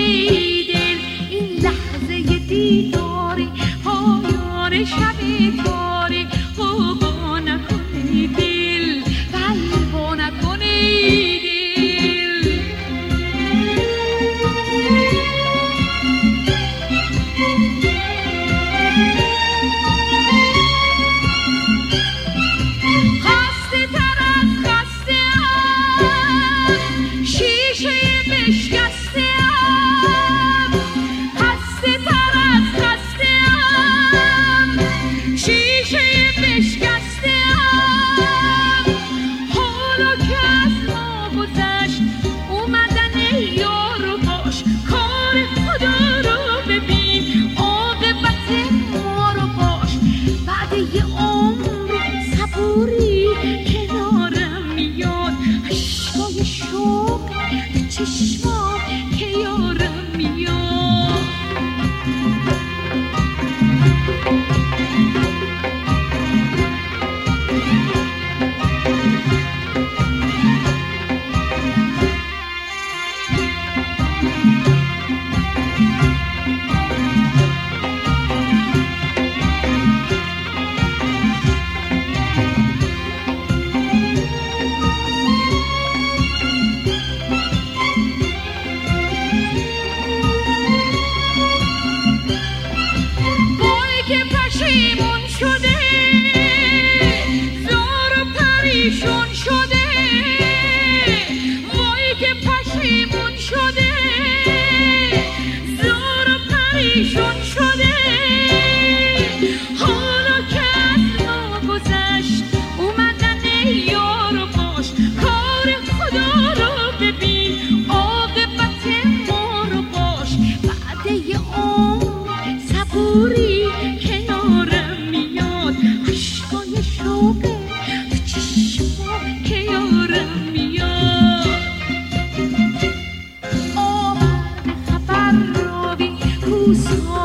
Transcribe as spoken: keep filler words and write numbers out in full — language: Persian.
دل این لحظه دیداری پایان شب تاری قوا نکنی دل قلبا نکنی دل خسته تر از خسته ام شیشه بشکسته ام خسته تر از خسته ام شیشه بشکسته ام حالا که از ما گذشت اومدن یار و باش کار خدا رو ببین عاقبت ما رو باش بعد یه عمر صبوری کنارم میاد عشقای شوق تو چشمام که یارم میاد وای که پشیمون شده زار و پریشون شده وای که پشیمون شده زار و پریشون شده حالا که از ما گذشت اومدن یار و باش کار خدا رو ببین عاقبت ما رو باش بعد یه عمر صبوری کنارم میاد عشقای شوقه تو چشمام که یارم میاد آورد خبر راوی روزها